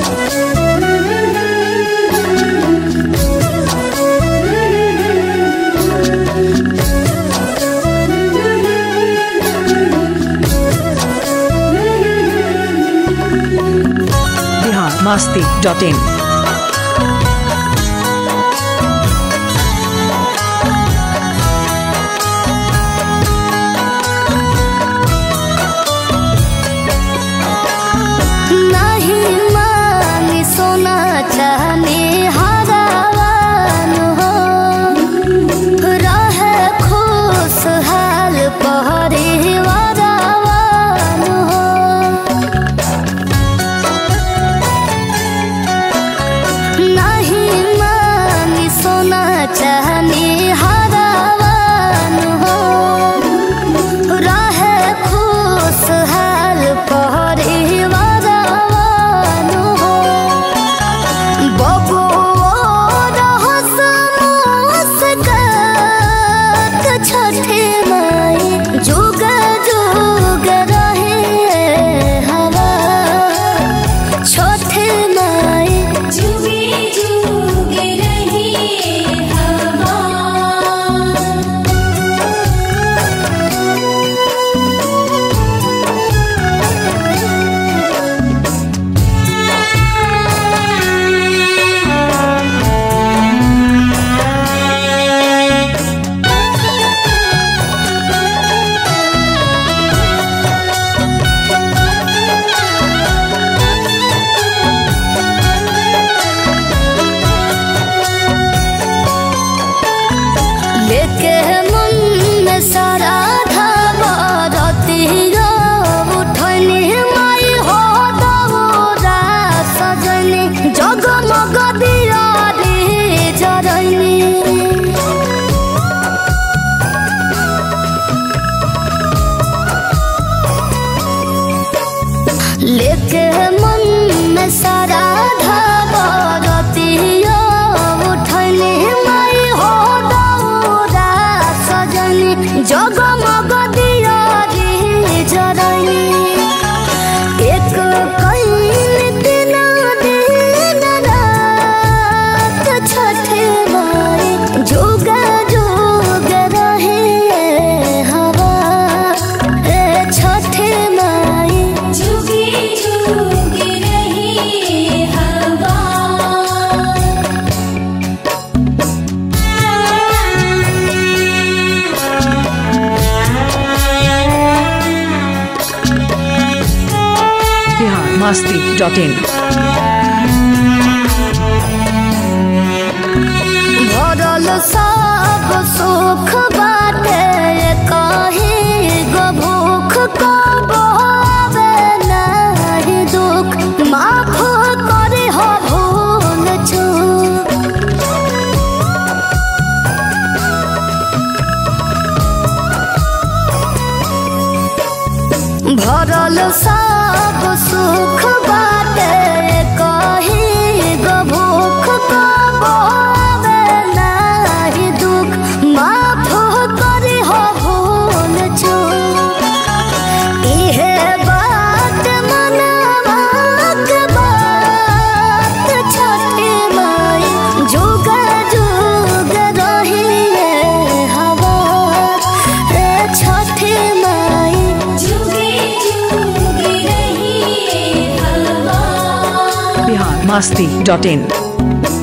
masti.in लेके मन में सारा धाबरतिया उठनी माई हो दौरा सजनी जगमग दिया रे जरनी एक कहीं दिन दिन रात छठे माई जुगा जुग रहे हवा रे छठे माई जुगी जुगी रही हवा। masti.in भरल सब सुख बाटे कहीं गो भूख कबे नहीं दुख माफ करे हो भूल चूक भरल सब सुख बाटे कहीं गो भूख कबे नहीं दुख माफ करे हो भूल चूक इहे बात मनवा के बात छठे माई जुगा जुग रही हवा रे छठे माई जुगी जुगी रही हवा। masti.in